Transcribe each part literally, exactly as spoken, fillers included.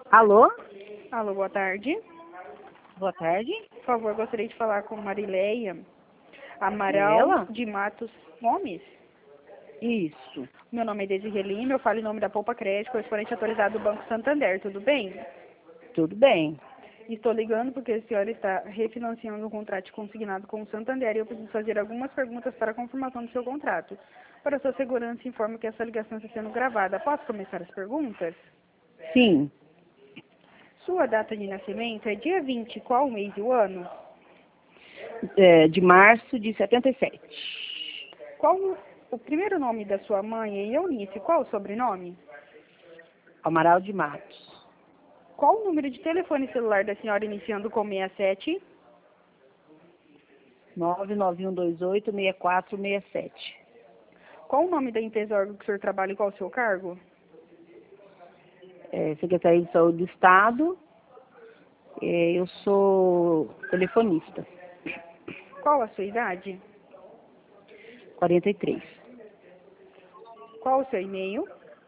Alô? Alô, boa tarde. Boa tarde. Por favor, gostaria de falar com Marileia É Amaral ela? de Matos Gomes. Isso. Meu nome é Desirê Lima, eu falo em nome da Poupa Crédito, correspondente autorizado do Banco Santander, tudo bem? Tudo bem. Estou ligando porque a senhora está refinanciando um contrato consignado com o Santander e eu preciso fazer algumas perguntas para a confirmação do seu contrato. Para sua segurança, informo que essa ligação está sendo gravada. Posso começar as perguntas? Sim. Sua data de nascimento é dia vinte, qual o mês e o ano? É, de março de setenta e sete. Qual o primeiro nome da sua mãe é Eunice? Qual o sobrenome? Amaral de Matos. Qual o número de telefone celular da senhora iniciando com sessenta e sete? nove nove um dois oito, seis quatro seis sete. Qual o nome da empresa órgão que o senhor trabalha e qual o seu cargo? É, Secretaria de Saúde do Estado. É, eu sou telefonista. Qual a sua idade? quarenta e três. Qual o seu e-mail?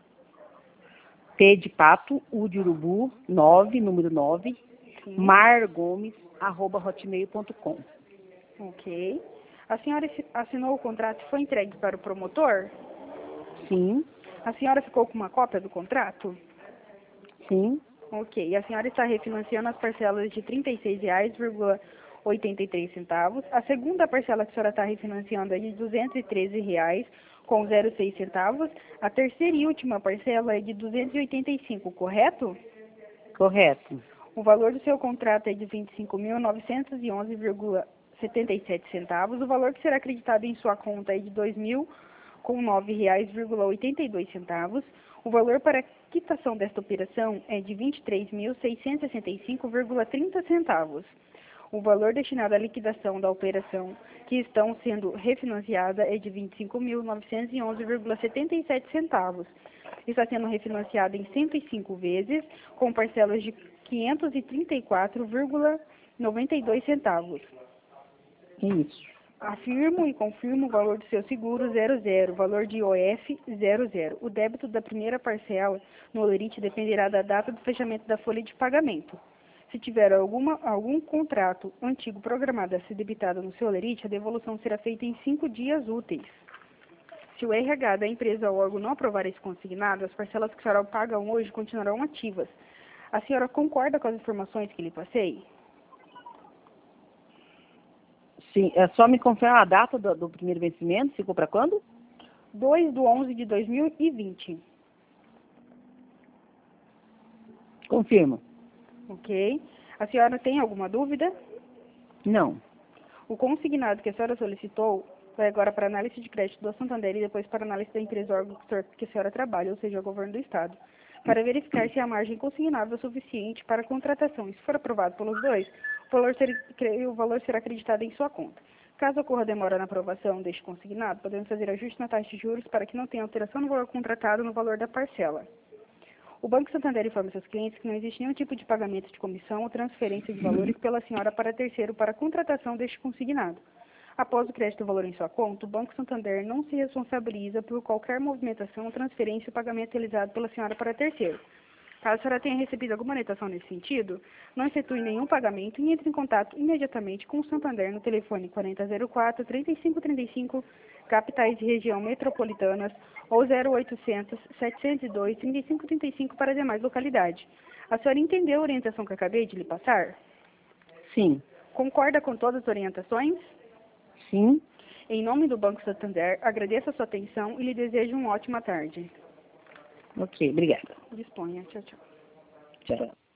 P de pato, U de urubu, nove, número nove, Sim. margomes, arroba hotmail ponto com. Ok. A senhora assinou o contrato e foi entregue para o promotor? Sim, A senhora ficou com uma cópia do contrato? sim, Ok. E a senhora está refinanciando as parcelas de trinta e seis reais e oitenta e três centavos. A segunda parcela que a senhora está refinanciando é de duzentos e treze reais com zero seis centavos. A terceira e última parcela é de duzentos e oitenta e cinco, correto? correto. O valor do seu contrato é de vinte e cinco mil novecentos e onze vírgula setenta e sete centavos. O valor que será acreditado em sua conta é de dois mil com nove reais e oitenta e dois centavos. O valor para quitação desta operação é de vinte e três mil seiscentos e sessenta e cinco vírgula trinta centavos. O valor destinado à liquidação da operação que estão sendo refinanciada é de vinte e cinco mil novecentos e onze vírgula setenta e sete centavos. Está sendo refinanciada em cento e cinco vezes, com parcelas de quinhentos e trinta e quatro vírgula noventa e dois centavos. Isso. Afirmo e confirmo o valor do seu seguro zero zero, valor de I O F zero zero. O débito da primeira parcela no Olerite dependerá da data do fechamento da folha de pagamento. Se tiver alguma, algum contrato antigo programado a ser debitado no seu Olerite, a devolução será feita em cinco dias úteis. Se o R H da empresa ou órgão não aprovar esse consignado, as parcelas que a senhora pagam hoje continuarão ativas. A senhora concorda com as informações que lhe passei? Sim, é só me confirmar a data do, do primeiro vencimento, ficou para quando? dois de onze de dois mil e vinte. Confirmo. Ok. A senhora tem alguma dúvida? Não. O consignado que a senhora solicitou vai agora para análise de crédito do Santander e depois para análise da empresa órgão que a senhora trabalha, ou seja, o governo do Estado, para verificar se a margem consignável é suficiente para a contratação. E se for aprovado pelos dois, o valor, ser, o valor será acreditado em sua conta. Caso ocorra demora na aprovação deste consignado, podemos fazer ajuste na taxa de juros para que não tenha alteração no valor contratado no valor da parcela. O Banco Santander informa seus clientes que não existe nenhum tipo de pagamento de comissão ou transferência de valores pela senhora para terceiro para a contratação deste consignado. Após o crédito do valor em sua conta, o Banco Santander não se responsabiliza por qualquer movimentação, transferência ou pagamento realizado pela senhora para terceiro. Caso a senhora tenha recebido alguma orientação nesse sentido, não efetue nenhum pagamento e entre em contato imediatamente com o Santander no telefone quarenta zero quatro, trinta e cinco trinta e cinco, capitais e região metropolitanas, ou zero oitocentos, setecentos e dois, trinta e cinco trinta e cinco para demais localidades. A senhora entendeu a orientação que eu acabei de lhe passar? Sim. Concorda com todas as orientações? Sim. Em nome do Banco Santander, agradeço a sua atenção e lhe desejo uma ótima tarde. Ok, obrigada. Disponha. Tchau, tchau. Tchau.